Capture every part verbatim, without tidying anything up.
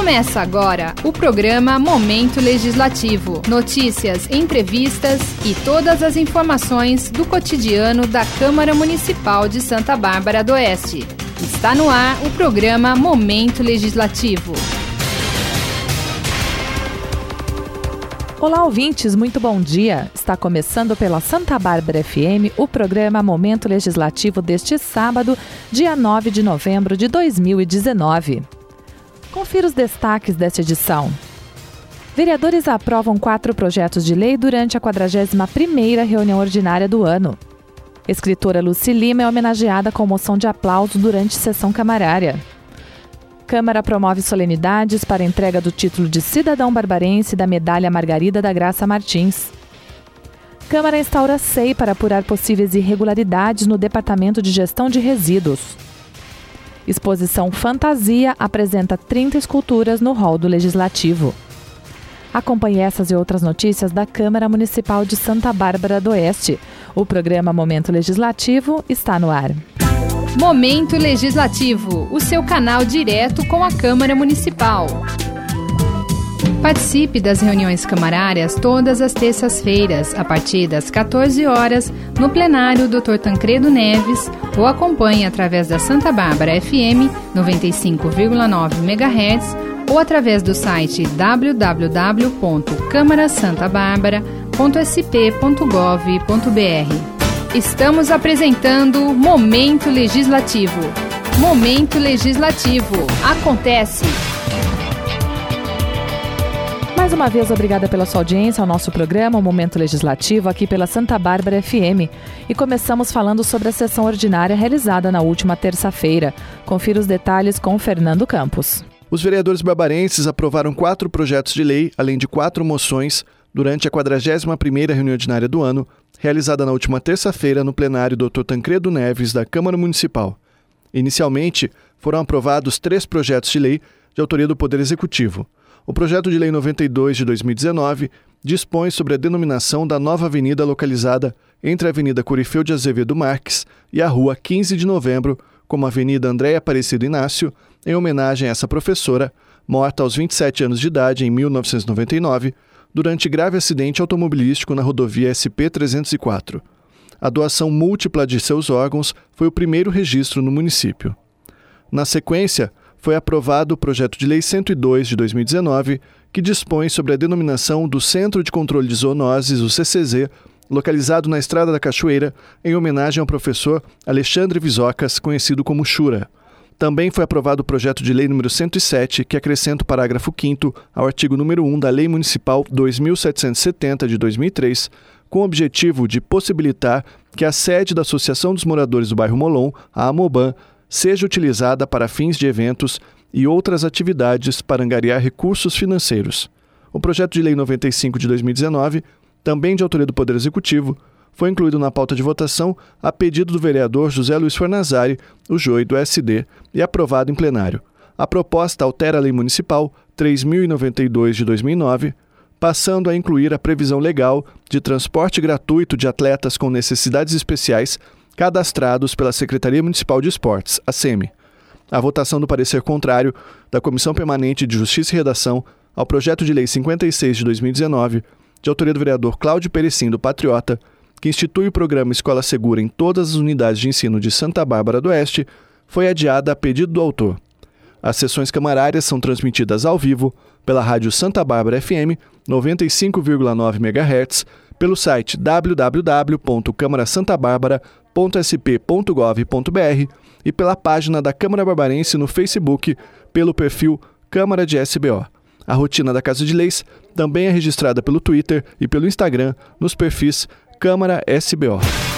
Começa agora o programa Momento Legislativo. Notícias, entrevistas e todas as informações do cotidiano da Câmara Municipal de Santa Bárbara do Oeste. Está no ar o programa Momento Legislativo. Olá, ouvintes, muito bom dia. Está começando pela Santa Bárbara F M o programa Momento Legislativo deste sábado, dia nove de novembro de dois mil e dezenove. Confira os destaques desta edição. Vereadores aprovam quatro projetos de lei durante a quadragésima primeira reunião ordinária do ano. Escritora Lucy Lima é homenageada com moção de aplauso durante sessão camarária. Câmara promove solenidades para a entrega do título de cidadão barbarense da medalha Margarida da Graça Martins. Câmara instaura S E I para apurar possíveis irregularidades no Departamento de Gestão de Resíduos. Exposição Fantasia apresenta trinta esculturas no hall do Legislativo. Acompanhe essas e outras notícias da Câmara Municipal de Santa Bárbara do Oeste. O programa Momento Legislativo está no ar. Momento Legislativo, o seu canal direto com a Câmara Municipal. Participe das reuniões camarárias todas as terças-feiras, a partir das quatorze horas, no plenário doutor Tancredo Neves, ou acompanhe através da Santa Bárbara F M noventa e cinco vírgula nove megahertz ou através do site w w w ponto câmara santa bárbara ponto s p ponto gov ponto b r. Estamos apresentando Momento Legislativo. Momento Legislativo. Acontece! Mais uma vez, obrigada pela sua audiência ao nosso programa, o Momento Legislativo, aqui pela Santa Bárbara F M. E começamos falando sobre a sessão ordinária realizada na última terça-feira. Confira os detalhes com Fernando Campos. Os vereadores barbarenses aprovaram quatro projetos de lei, além de quatro moções, durante a quadragésima primeira reunião ordinária do ano, realizada na última terça-feira no plenário doutor Tancredo Neves da Câmara Municipal. Inicialmente, foram aprovados três projetos de lei de autoria do Poder Executivo. O projeto de lei noventa e dois de dois mil e dezenove dispõe sobre a denominação da nova avenida localizada entre a Avenida Corifeu de Azevedo Marques e a Rua quinze de novembro, como Avenida Andréia Aparecido Inácio, em homenagem a essa professora, morta aos vinte e sete anos de idade em mil novecentos e noventa e nove, durante grave acidente automobilístico na rodovia S P trezentos e quatro. A doação múltipla de seus órgãos foi o primeiro registro no município. Na sequência, foi aprovado o projeto de lei cento e dois de dois mil e dezenove, que dispõe sobre a denominação do Centro de Controle de Zoonoses, o C C Z, localizado na Estrada da Cachoeira, em homenagem ao professor Alexandre Visocas, conhecido como Chura. Também foi aprovado o projeto de lei número cento e sete, que acrescenta o parágrafo quinto ao artigo número um da Lei Municipal dois mil setecentos e setenta de dois mil e três, com o objetivo de possibilitar que a sede da Associação dos Moradores do Bairro Molon, a AMOBAN, seja utilizada para fins de eventos e outras atividades para angariar recursos financeiros. O projeto de lei noventa e cinco de dois mil e dezenove, também de autoria do Poder Executivo, foi incluído na pauta de votação a pedido do vereador José Luiz Fornazari, o Joey do S D, e aprovado em plenário. A proposta altera a Lei Municipal três mil e noventa e dois de dois mil e nove, passando a incluir a previsão legal de transporte gratuito de atletas com necessidades especiais cadastrados pela Secretaria Municipal de Esportes, a SEMI. A votação do parecer contrário da Comissão Permanente de Justiça e Redação ao projeto de lei cinquenta e seis de dois mil e dezenove, de autoria do vereador Cláudio Perecim do Patriota, que institui o programa Escola Segura em todas as unidades de ensino de Santa Bárbara do Oeste, foi adiada a pedido do autor. As sessões camarárias são transmitidas ao vivo pela rádio Santa Bárbara F M noventa e cinco vírgula nove megahertz, pelo site w w w ponto câmara santa bárbara ponto s p ponto gov ponto b r e pela página da Câmara Barbarense no Facebook, pelo perfil Câmara de S B O. A rotina da Casa de Leis também é registrada pelo Twitter e pelo Instagram nos perfis Câmara S B O.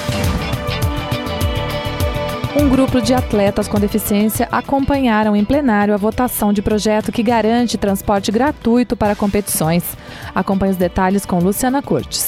Um grupo de atletas com deficiência acompanharam em plenário a votação de projeto que garante transporte gratuito para competições. Acompanhe os detalhes com Luciana Cortes.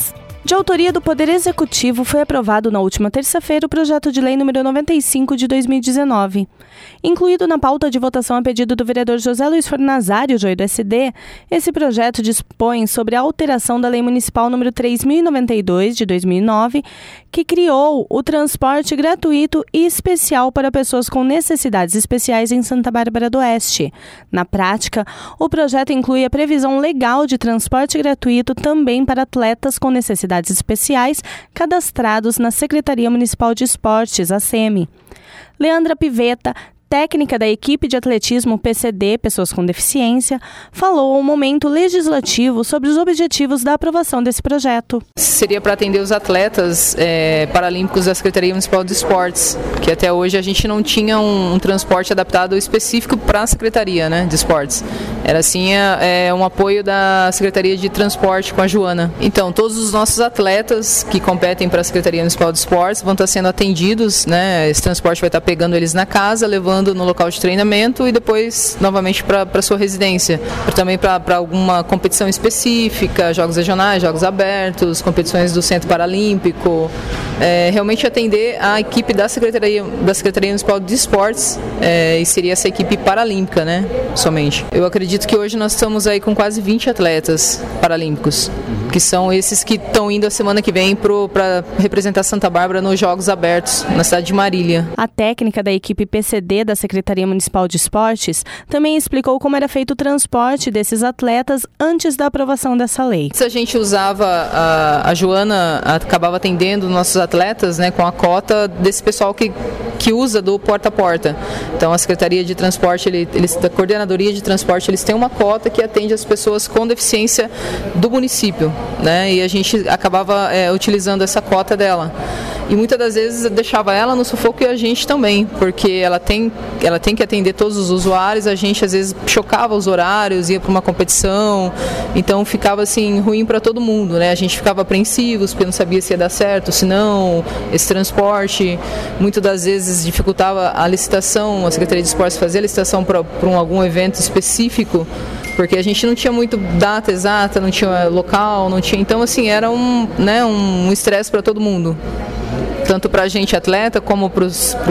De autoria do Poder Executivo, foi aprovado na última terça-feira o projeto de lei número noventa e cinco de dois mil e dezenove. Incluído na pauta de votação a pedido do vereador José Luiz Fornazário, Joey do S D, esse projeto dispõe sobre a alteração da Lei Municipal número três mil e noventa e dois de dois mil e nove, que criou o transporte gratuito e especial para pessoas com necessidades especiais em Santa Bárbara do Oeste. Na prática, o projeto inclui a previsão legal de transporte gratuito também para atletas com necessidades especiais cadastrados na Secretaria Municipal de Esportes, a S E M. Leandra Pivetta, técnica da equipe de atletismo P C D, Pessoas com Deficiência, falou ao momento legislativo sobre os objetivos da aprovação desse projeto. Seria para atender os atletas é, paralímpicos da Secretaria Municipal de Esportes, que até hoje a gente não tinha um, um transporte adaptado específico para a Secretaria, né, de Esportes. Era assim é, um apoio da Secretaria de Transporte com a Joana. Então, todos os nossos atletas que competem para a Secretaria Municipal de Esportes vão estar sendo atendidos, né, esse transporte vai estar pegando eles na casa, levando no local de treinamento e depois novamente para sua residência, também para alguma competição específica, jogos regionais, jogos abertos, competições do Centro Paralímpico, é, realmente atender a equipe da Secretaria, da Secretaria Municipal de Esportes, é, e seria essa equipe paralímpica, né, somente. Eu acredito que hoje nós estamos aí com quase vinte atletas paralímpicos, que são esses que estão indo a semana que vem para representar Santa Bárbara nos Jogos Abertos, na cidade de Marília. A técnica da equipe P C D da Secretaria Municipal de Esportes também explicou como era feito o transporte desses atletas antes da aprovação dessa lei. Se a gente usava, a, a Joana acabava atendendo nossos atletas, né, com a cota desse pessoal que, que usa do porta a porta. Então a Secretaria de Transporte, ele, eles, da Coordenadoria de Transporte, eles têm uma cota que atende as pessoas com deficiência do município, né, e a gente acabava é, utilizando essa cota dela. E muitas das vezes deixava ela no sufoco e a gente também, porque ela tem, ela tem que atender todos os usuários, a gente às vezes chocava os horários, ia para uma competição, então ficava assim ruim para todo mundo, né? A gente ficava apreensivos porque não sabia se ia dar certo, se não, esse transporte, muitas das vezes dificultava a licitação, a Secretaria de Esportes fazia a licitação para um, algum evento específico, porque a gente não tinha muito data exata, não tinha local, não tinha, então assim, era um, né, um estresse para todo mundo. Tanto para a gente atleta, como para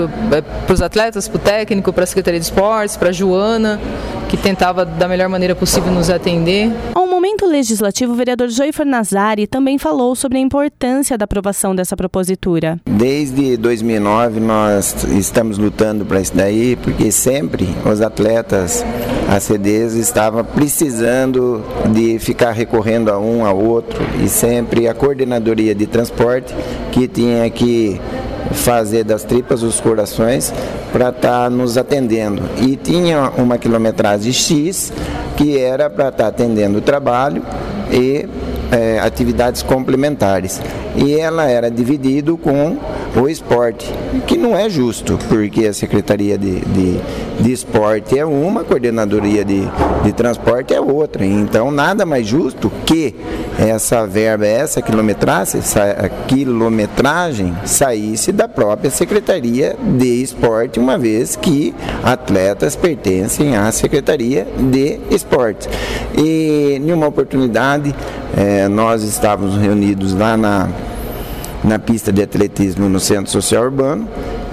os atletas, para o técnico, para a Secretaria de Esportes, para a Joana, que tentava da melhor maneira possível nos atender. Ao momento legislativo, o vereador Joey Fornazário também falou sobre a importância da aprovação dessa propositura. Desde dois mil e nove nós estamos lutando para isso daí, porque sempre os atletas A C Ds estavam precisando de ficar recorrendo a um, a outro, e sempre a Coordenadoria de Transporte que tinha que fazer das tripas os corações para estar tá nos atendendo. E tinha uma quilometragem X que era para estar tá atendendo o trabalho e é, atividades complementares. E ela era dividido com o esporte, que não é justo, porque a Secretaria de, de, de Esporte é uma, a Coordenadoria de, de Transporte é outra. Então, nada mais justo que essa verba, essa quilometragem, essa quilometragem saísse da própria Secretaria de Esporte, uma vez que atletas pertencem à Secretaria de Esporte. E, em uma oportunidade, eh, nós estávamos reunidos lá na na pista de atletismo no Centro Social Urbano,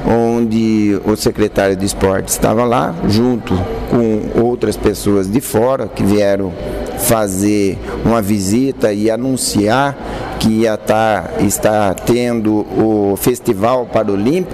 onde o secretário de Esportes estava lá, junto com outras pessoas de fora que vieram fazer uma visita e anunciar que ia estar, está tendo o Festival Paralímpico.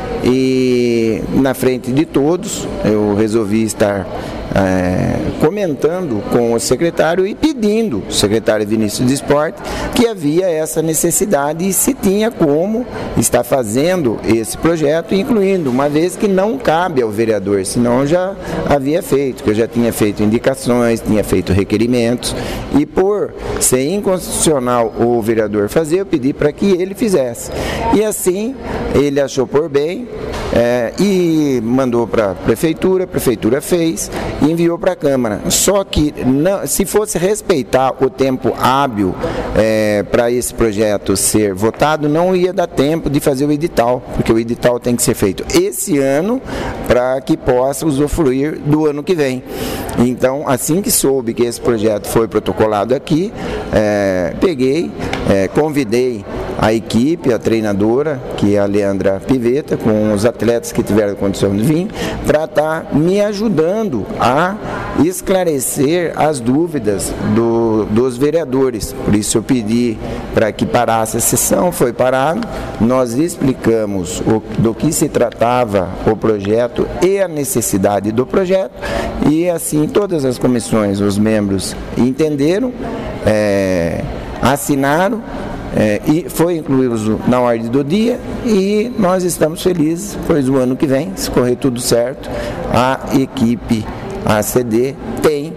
E na frente de todos eu resolvi estar é, comentando com o secretário e pedindo, o secretário Vinícius de Esporte, que havia essa necessidade e se tinha como estar fazendo esse projeto, incluindo, uma vez que não cabe ao vereador, senão eu já havia feito, que eu já tinha feito indicações, tinha feito requerimentos, e por ser inconstitucional o vereador fazer, eu pedi para que ele fizesse. E assim, ele achou por bem, É, e mandou para a prefeitura, a prefeitura fez, e enviou para a Câmara. Só que não, se fosse respeitar o tempo hábil é, para esse projeto ser votado, não ia dar tempo de fazer o edital, porque o edital tem que ser feito esse ano para que possa usufruir do ano que vem. Então, assim que soube que esse projeto foi protocolado aqui, é, peguei, é, convidei a equipe, a treinadora, que é a Leandra Pivetta, com os atletas que tiveram condição de vir, para estar me ajudando a esclarecer as dúvidas do, dos vereadores. Por isso eu pedi para que parasse a sessão, foi parado, nós explicamos o, do que se tratava o projeto e a necessidade do projeto, e assim todas as comissões, os membros entenderam, é, assinaram, É, e foi incluído na ordem do dia, e nós estamos felizes, pois o ano que vem, se correr tudo certo, a equipe, a C D, tem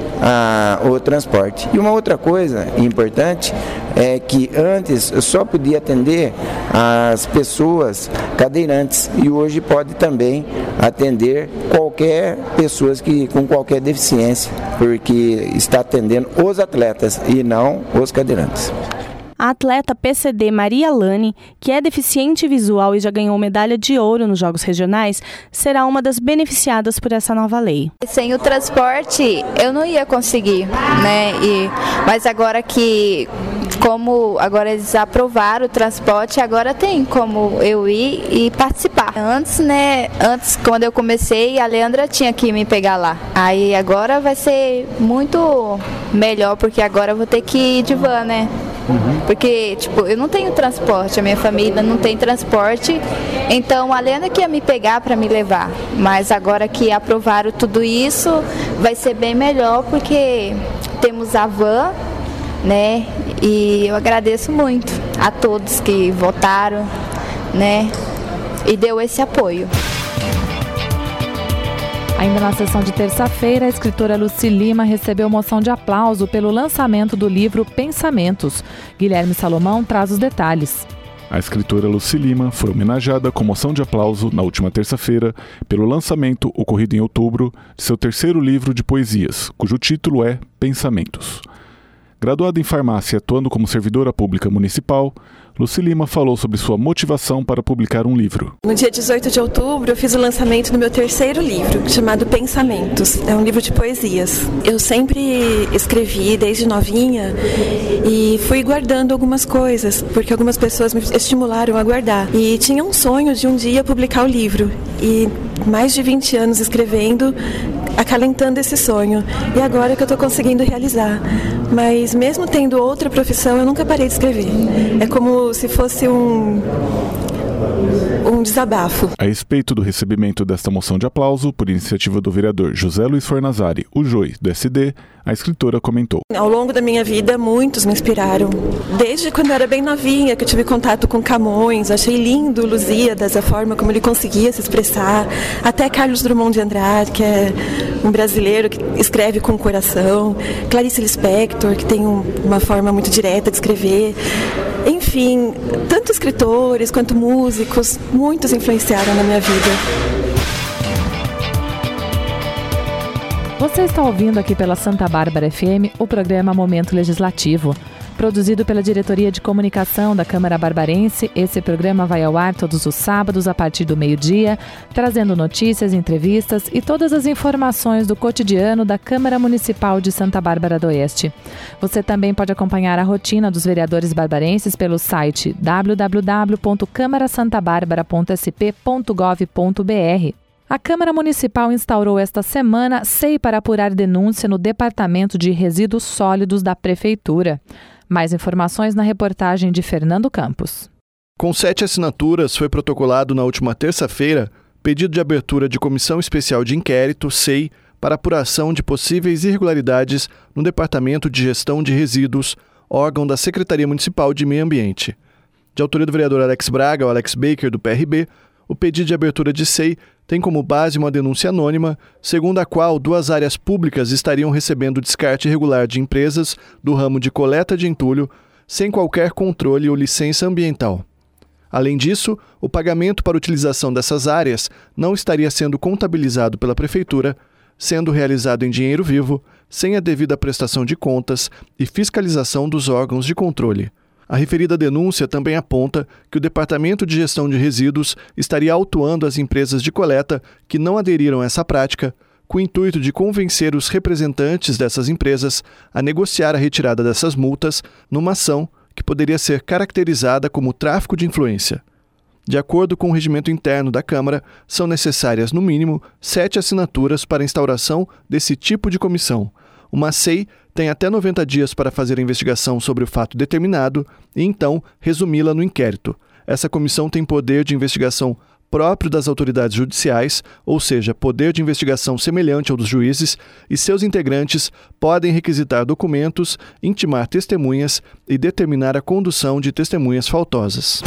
a, o transporte. E uma outra coisa importante é que antes só podia atender as pessoas cadeirantes, e hoje pode também atender qualquer pessoa que, com qualquer deficiência, porque está atendendo os atletas e não os cadeirantes. A atleta P C D Maria Lani, que é deficiente visual e já ganhou medalha de ouro nos Jogos Regionais, será uma das beneficiadas por essa nova lei. Sem o transporte eu não ia conseguir, né? E, mas agora que, como agora eles aprovaram o transporte, agora tem como eu ir e participar. Antes, né? Antes, quando eu comecei, a Leandra tinha que me pegar lá. Aí agora vai ser muito melhor, porque agora eu vou ter que ir de van, né? Uhum. Porque, tipo, eu não tenho transporte, a minha família não tem transporte, então a Leandra que ia me pegar para me levar, mas agora que aprovaram tudo isso, vai ser bem melhor, porque temos a van, né, e eu agradeço muito a todos que votaram, né, e deu esse apoio. Ainda na sessão de terça-feira, a escritora Lucy Lima recebeu moção de aplauso pelo lançamento do livro Pensamentos. Guilherme Salomão traz os detalhes. A escritora Lucy Lima foi homenageada com moção de aplauso na última terça-feira pelo lançamento, ocorrido em outubro, de seu terceiro livro de poesias, cujo título é Pensamentos. Graduada em farmácia e atuando como servidora pública municipal, Lucy Lima falou sobre sua motivação para publicar um livro. No dia dezoito de outubro, eu fiz o lançamento do meu terceiro livro, chamado Pensamentos. É um livro de poesias. Eu sempre escrevi desde novinha e fui guardando algumas coisas, porque algumas pessoas me estimularam a guardar. E tinha um sonho de um dia publicar o livro. E mais de vinte anos escrevendo, acalentando esse sonho. E agora que eu estou conseguindo realizar. Mas mesmo tendo outra profissão, eu nunca parei de escrever. É como se fosse um, um desabafo. A respeito do recebimento desta moção de aplauso, por iniciativa do vereador José Luiz Fornazari, o J O I, do S D, a escritora comentou. Ao longo da minha vida, muitos me inspiraram. Desde quando eu era bem novinha, que eu tive contato com Camões, achei lindo o Lusíadas, a forma como ele conseguia se expressar. Até Carlos Drummond de Andrade, que é um brasileiro que escreve com o coração. Clarice Lispector, que tem um, uma forma muito direta de escrever. Enfim, tanto escritores quanto músicos, muitos influenciaram na minha vida. Você está ouvindo aqui pela Santa Bárbara F M o programa Momento Legislativo. Produzido pela Diretoria de Comunicação da Câmara Barbarense, esse programa vai ao ar todos os sábados a partir do meio-dia, trazendo notícias, entrevistas e todas as informações do cotidiano da Câmara Municipal de Santa Bárbara do Oeste. Você também pode acompanhar a rotina dos vereadores barbarenses pelo site w w w ponto câmara santa bárbara ponto s p ponto gov ponto b r. A Câmara Municipal instaurou esta semana S E I para apurar denúncia no Departamento de Resíduos Sólidos da Prefeitura. Mais informações na reportagem de Fernando Campos. Com sete assinaturas, foi protocolado na última terça-feira pedido de abertura de Comissão Especial de Inquérito, S E I, para apuração de possíveis irregularidades no Departamento de Gestão de Resíduos, órgão da Secretaria Municipal de Meio Ambiente. De autoria do vereador Alex Braga, o Alex Baker, do P R B, o pedido de abertura de S E I tem como base uma denúncia anônima, segundo a qual duas áreas públicas estariam recebendo descarte irregular de empresas do ramo de coleta de entulho, sem qualquer controle ou licença ambiental. Além disso, o pagamento para utilização dessas áreas não estaria sendo contabilizado pela Prefeitura, sendo realizado em dinheiro vivo, sem a devida prestação de contas e fiscalização dos órgãos de controle. A referida denúncia também aponta que o Departamento de Gestão de Resíduos estaria autuando as empresas de coleta que não aderiram a essa prática, com o intuito de convencer os representantes dessas empresas a negociar a retirada dessas multas numa ação que poderia ser caracterizada como tráfico de influência. De acordo com o regimento interno da Câmara, são necessárias, no mínimo, sete assinaturas para a instauração desse tipo de comissão. Uma C E I tem até noventa dias para fazer a investigação sobre o fato determinado e, então, resumi-la no inquérito. Essa comissão tem poder de investigação próprio das autoridades judiciais, ou seja, poder de investigação semelhante ao dos juízes, e seus integrantes podem requisitar documentos, intimar testemunhas e determinar a condução de testemunhas faltosas.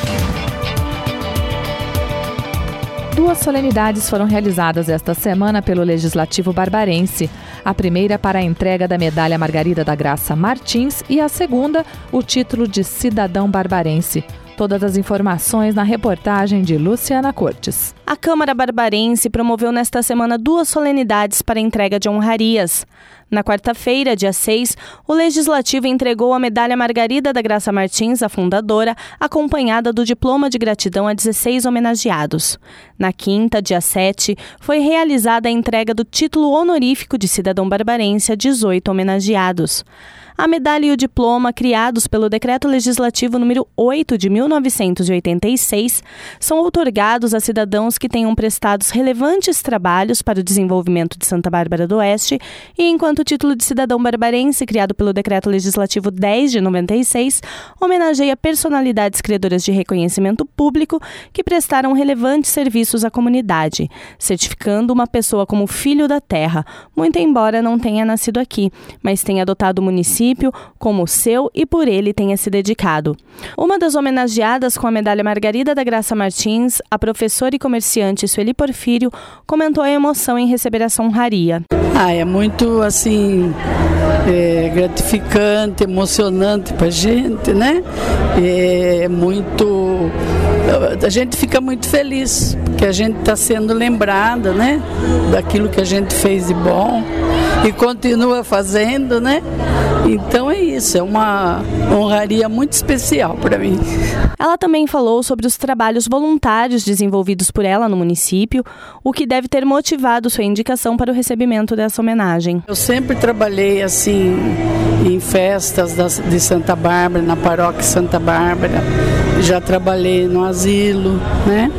Duas solenidades foram realizadas esta semana pelo Legislativo barbarense. A primeira para a entrega da medalha Margarida da Graça Martins e a segunda, o título de cidadão barbarense. Todas as informações na reportagem de Luciana Cortes. A Câmara Barbarense promoveu nesta semana duas solenidades para a entrega de honrarias. Na quarta-feira, dia seis, o Legislativo entregou a medalha Margarida da Graça Martins, a fundadora, acompanhada do diploma de gratidão a dezesseis homenageados. Na quinta, dia sete, foi realizada a entrega do título honorífico de cidadão barbarense a dezoito homenageados. A medalha e o diploma, criados pelo Decreto Legislativo número oito de mil novecentos e oitenta e seis, são outorgados a cidadãos que tenham prestado relevantes trabalhos para o desenvolvimento de Santa Bárbara do Oeste, e enquanto o título de cidadão barbarense, criado pelo Decreto Legislativo dez de noventa e seis, homenageia personalidades credoras de reconhecimento público que prestaram relevantes serviços à comunidade, certificando uma pessoa como filho da terra, muito embora não tenha nascido aqui, mas tenha adotado o município como seu e por ele tenha se dedicado. Uma das homenageadas com a medalha Margarida da Graça Martins, a professora e comerciante Sueli Porfírio, comentou a emoção em receber essa honraria. Ah, é muito assim é, gratificante, emocionante para a gente, né? É muito, a gente fica muito feliz porque a gente está sendo lembrada, né? Daquilo que a gente fez de bom e continua fazendo, né? Então é isso, é uma honraria muito especial para mim. Ela também falou sobre os trabalhos voluntários desenvolvidos por ela no município, o que deve ter motivado sua indicação para o recebimento dessa homenagem. Eu sempre trabalhei assim em festas de Santa Bárbara, na paróquia Santa Bárbara, já trabalhei no asilo, né?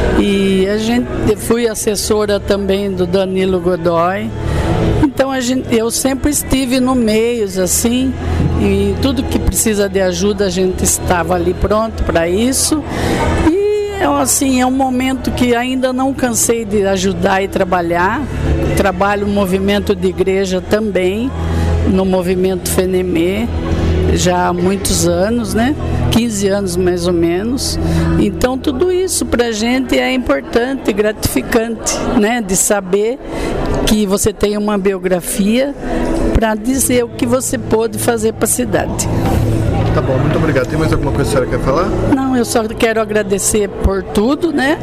E a gente, fui assessora também do Danilo Godoy. Então a gente, eu sempre estive no meio, assim, e tudo que precisa de ajuda a gente estava ali pronto para isso. E assim, é um momento que ainda não cansei de ajudar e trabalhar. Trabalho no movimento de igreja também, no movimento FENEME, já há muitos anos, né? quinze anos mais ou menos. Então tudo isso para a gente é importante e gratificante, né? De saber que você tem uma biografia para dizer o que você pôde fazer para a cidade. Tá bom, muito obrigado. Tem mais alguma coisa que a senhora quer falar? Não, eu só quero agradecer por tudo, né?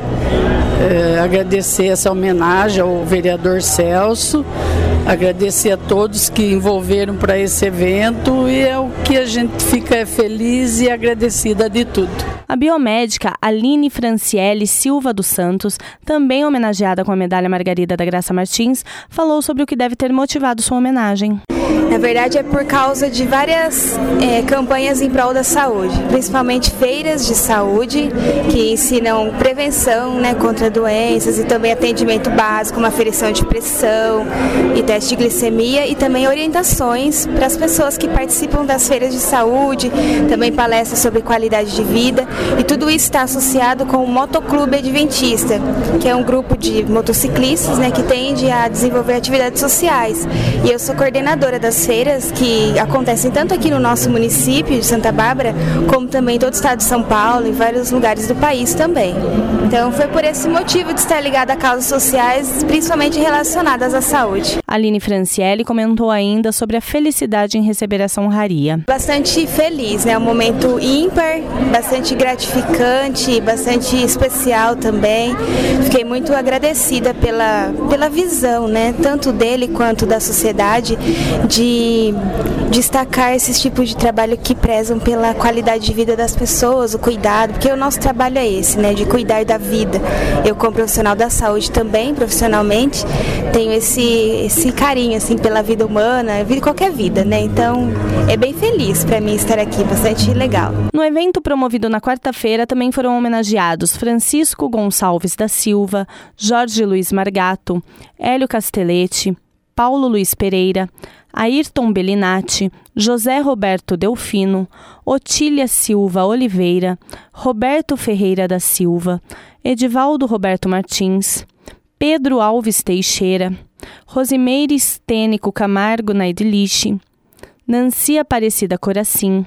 É, agradecer essa homenagem ao vereador Celso, agradecer a todos que envolveram para esse evento, e é o que a gente fica feliz e agradecida de tudo. A biomédica Aline Franciele Silva dos Santos, também homenageada com a medalha Margarida da Graça Martins, falou sobre o que deve ter motivado sua homenagem. Na verdade é por causa de várias é, campanhas em prol da saúde, principalmente feiras de saúde que ensinam prevenção, né, contra doenças, e também atendimento básico, como aferição de pressão e teste de glicemia, e também orientações para as pessoas que participam das feiras de saúde, também palestras sobre qualidade de vida, e tudo isso está associado com o Motoclube Adventista, que é um grupo de motociclistas, né, que tende a desenvolver atividades sociais, e eu sou coordenadora das outras feiras que acontecem tanto aqui no nosso município de Santa Bárbara, como também em todo o estado de São Paulo e vários lugares do país também. Então foi por esse motivo de estar ligada a causas sociais, principalmente relacionadas à saúde. Aline Francielli comentou ainda sobre a felicidade em receber essa honraria. Bastante feliz, né? Um momento ímpar, bastante gratificante, bastante especial também. Fiquei muito agradecida pela, pela visão, né? Tanto dele quanto da sociedade, de destacar esses tipos de trabalho que prezam pela qualidade de vida das pessoas, o cuidado, porque o nosso trabalho é esse, né? De cuidar da vida. Eu, como profissional da saúde também, profissionalmente, tenho esse, esse carinho, assim, pela vida humana, qualquer vida, né? Então, é bem feliz para mim estar aqui, bastante legal. No evento promovido na quarta-feira, também foram homenageados Francisco Gonçalves da Silva, Jorge Luiz Margato, Hélio Castelletti, Paulo Luiz Pereira, Ayrton Bellinati, José Roberto Delfino, Otília Silva Oliveira, Roberto Ferreira da Silva, Edivaldo Roberto Martins, Pedro Alves Teixeira, Rosimeire Stênico Camargo Naidliche, Nancy Aparecida Coracim,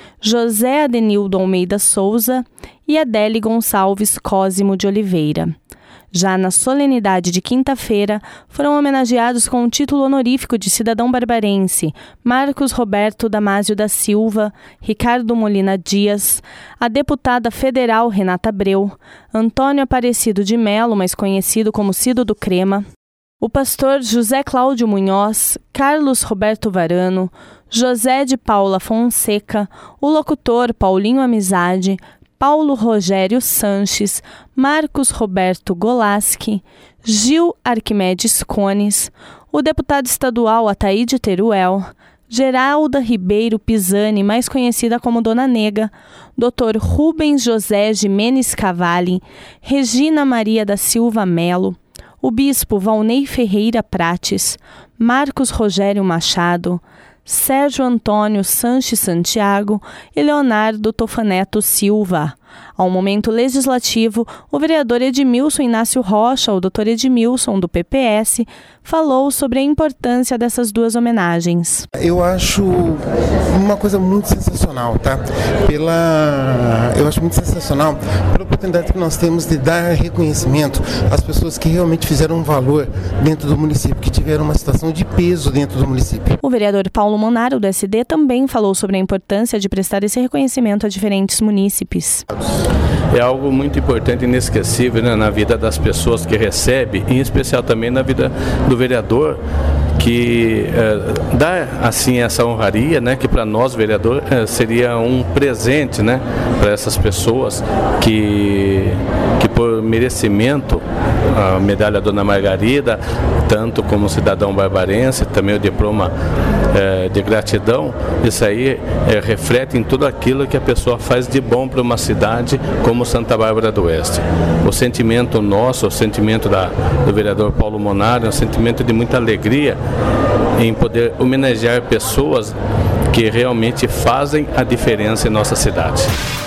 José Adenildo Almeida Souza e Adele Gonçalves Cosimo de Oliveira. Já na solenidade de quinta-feira, foram homenageados com o título honorífico de cidadão barbarense Marcos Roberto Damásio da Silva, Ricardo Molina Dias, a deputada federal Renata Abreu, Antônio Aparecido de Melo, mais conhecido como Cido do Crema, o pastor José Cláudio Munhoz, Carlos Roberto Varano, José de Paula Fonseca, o locutor Paulinho Amizade, Paulo Rogério Sanches, Marcos Roberto Golaschi, Gil Arquimedes Cones, o deputado estadual Ataíde Teruel, Geralda Ribeiro Pisani, mais conhecida como Dona Nega, doutor Rubens José Jimenez Cavalli, Regina Maria da Silva Melo, o bispo Valnei Ferreira Prates, Marcos Rogério Machado, Sérgio Antônio Sanches Santiago e Leonardo Tofaneto Silva. Ao momento legislativo, o vereador Edmilson Inácio Rocha, o doutor Edmilson, do P P S, falou sobre a importância dessas duas homenagens. Eu acho uma coisa muito sensacional, tá? Pela... Eu acho muito sensacional pela oportunidade que nós temos de dar reconhecimento às pessoas que realmente fizeram um valor dentro do município, que tiveram uma situação de peso dentro do município. O vereador Paulo Monaro, do S D, também falou sobre a importância de prestar esse reconhecimento a diferentes munícipes. É algo muito importante e inesquecível, né, na vida das pessoas que recebem, em especial também na vida do vereador, que é, dá assim essa honraria, né, que para nós vereador é, seria um presente, né, para essas pessoas que, que por merecimento a medalha Dona Margarida, tanto como cidadão barbarense, também o diploma é, de gratidão, isso aí é, reflete em tudo aquilo que a pessoa faz de bom para uma cidade como Santa Bárbara do Oeste. O sentimento nosso, o sentimento da, do vereador Paulo Monaro é um sentimento de muita alegria em poder homenagear pessoas que realmente fazem a diferença em nossa cidade.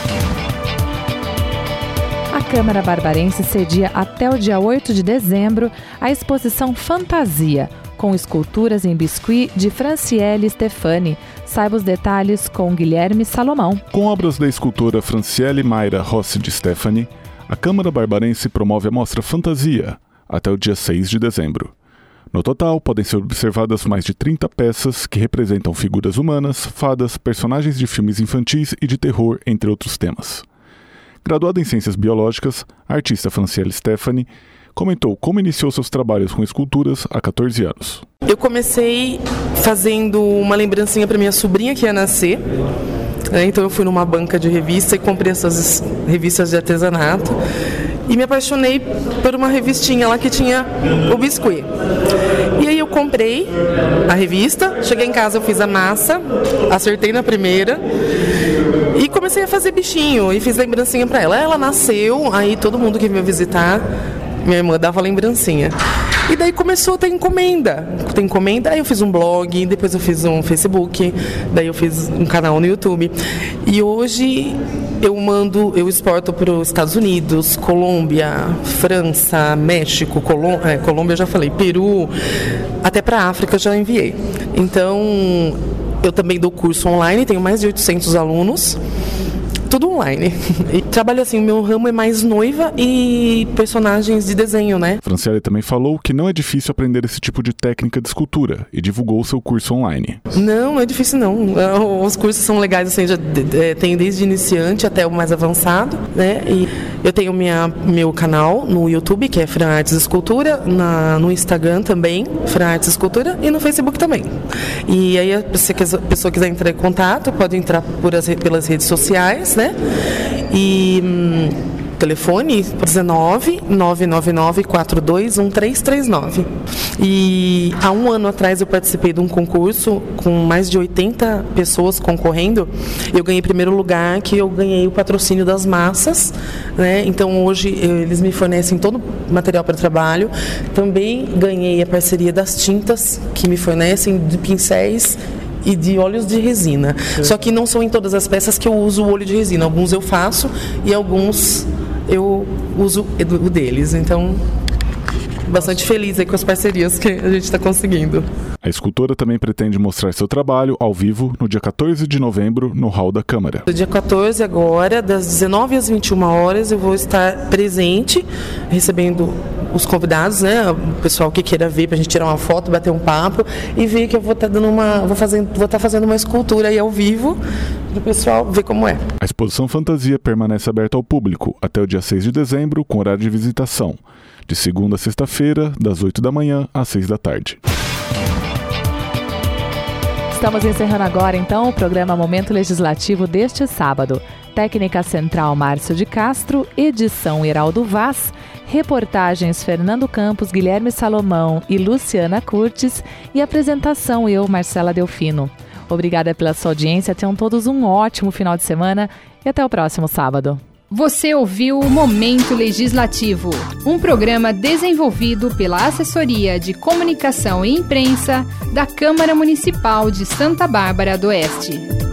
A Câmara Barbarense cedia até o dia oito de dezembro a exposição Fantasia, com esculturas em biscuit de Franciele Stefani. Saiba os detalhes com Guilherme Salomão. Com obras da escultora Franciele Mayra Rossi de Stefani, a Câmara Barbarense promove a mostra Fantasia até o dia seis de dezembro. No total, podem ser observadas mais de trinta peças que representam figuras humanas, fadas, personagens de filmes infantis e de terror, entre outros temas. Graduada em Ciências Biológicas, a artista Franciele Stefani comentou como iniciou seus trabalhos com esculturas há catorze anos. Eu comecei fazendo uma lembrancinha para minha sobrinha que ia nascer. Né? Então eu fui numa banca de revista e comprei essas revistas de artesanato. E me apaixonei por uma revistinha lá que tinha o biscuit. E aí eu comprei a revista, cheguei em casa, eu fiz a massa, acertei na primeira e comecei a fazer bichinho e fiz lembrancinha para ela. Ela nasceu, aí todo mundo que veio visitar, minha irmã dava lembrancinha. E daí começou a ter encomenda. Ter encomenda, aí eu fiz um blog, depois eu fiz um Facebook, daí eu fiz um canal no YouTube. E hoje eu mando, eu exporto para os Estados Unidos, Colômbia, França, México, Colô- é, Colômbia eu já falei, Peru, até para a África eu já enviei. Então, eu também dou curso online, tenho mais de oitocentos alunos. Tudo online. E trabalho assim, o meu ramo é mais noiva e personagens de desenho, né? Franciele também falou que não é difícil aprender esse tipo de técnica de escultura e divulgou o seu curso online. Não, não é difícil não. Os cursos são legais, assim, já tem desde iniciante até o mais avançado, né? E eu tenho minha, meu canal no YouTube, que é Fran Artes Escultura, na, no Instagram também, Fran Artes Escultura, e no Facebook também. E aí, se a pessoa quiser entrar em contato, pode entrar por as, pelas redes sociais, né? E hum, telefone dezenove, nove nove nove, quatro dois um três três nove. E há um ano atrás eu participei de um concurso com mais de oitenta pessoas concorrendo. Eu ganhei primeiro lugar, que eu ganhei o patrocínio das massas, né? Então hoje eu, eles me fornecem todo o material para trabalho. Também ganhei a parceria das tintas, que me fornecem de pincéis e de óleos de resina. Sim. Só que não são em todas as peças que eu uso o óleo de resina. Alguns eu faço e alguns eu uso o deles. Então, bastante feliz aí com as parcerias que a gente está conseguindo. A escultora também pretende mostrar seu trabalho ao vivo no dia quatorze de novembro no Hall da Câmara. No dia quatorze agora, das dezenove às vinte e uma horas, eu vou estar presente, recebendo os convidados, né, o pessoal que queira ver pra gente tirar uma foto, bater um papo e ver que eu vou estar dando uma, vou fazendo, vou estar fazendo uma escultura aí ao vivo para o pessoal ver como é. A exposição Fantasia permanece aberta ao público até o dia seis de dezembro, com horário de visitação, de segunda a sexta-feira, das oito da manhã às seis da tarde. Estamos encerrando agora, então, o programa Momento Legislativo deste sábado. Técnica Central Márcio de Castro, edição Heraldo Vaz, reportagens Fernando Campos, Guilherme Salomão e Luciana Curtis e apresentação eu, Marcela Delfino. Obrigada pela sua audiência, tenham todos um ótimo final de semana e até o próximo sábado. Você ouviu o Momento Legislativo, um programa desenvolvido pela Assessoria de Comunicação e Imprensa da Câmara Municipal de Santa Bárbara do Oeste.